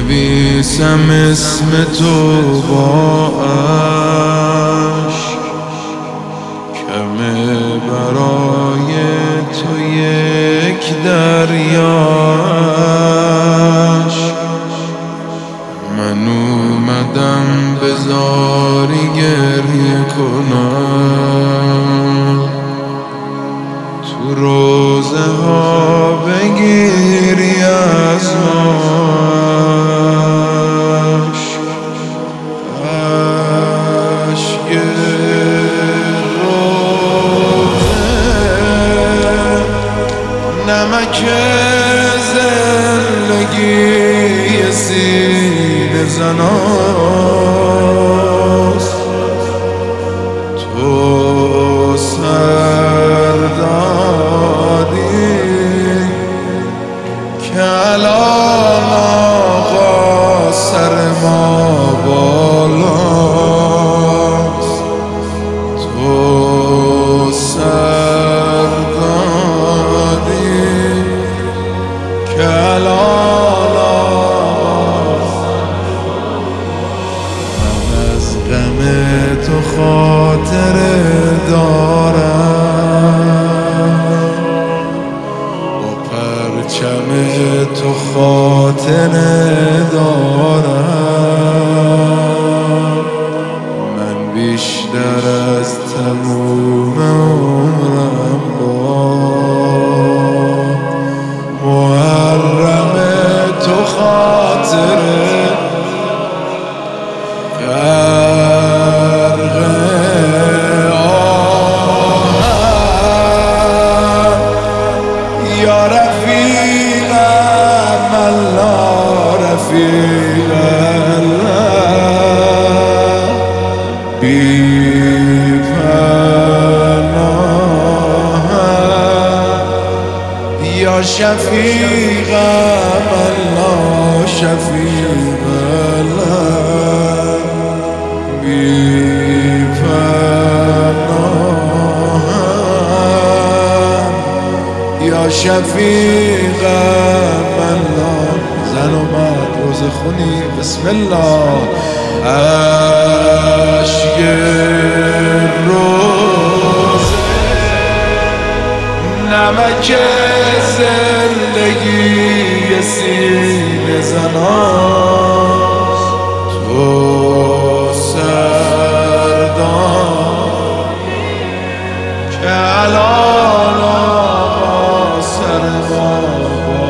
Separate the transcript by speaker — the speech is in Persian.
Speaker 1: نویسم اسم تو با عشق، کمه برای تو یک دریاش. من اومدم بذاری گریه کنم، تو روزه ها بگیری از عشق روزه، نمک زندگی سینه زناست. تو سردادی که الان آقا سر ما بالاست. تو سردادی که الان آقا، من از غم تو خاطره دارم، با پرچم تو خاطره دارم. من بیشتر از تموم عمرم با محرم تو خاطره غرق آهم. یا رفیقم الله رفیق الله، بی پناهم. یا شفیقم الله شفیق الله، بی پناهم. یا شفیقم الله. زن اومد روز خونی بسم الله. عشق روزه، نمک زندگی سینه زناست. تو سردادی که الان آقا سر ما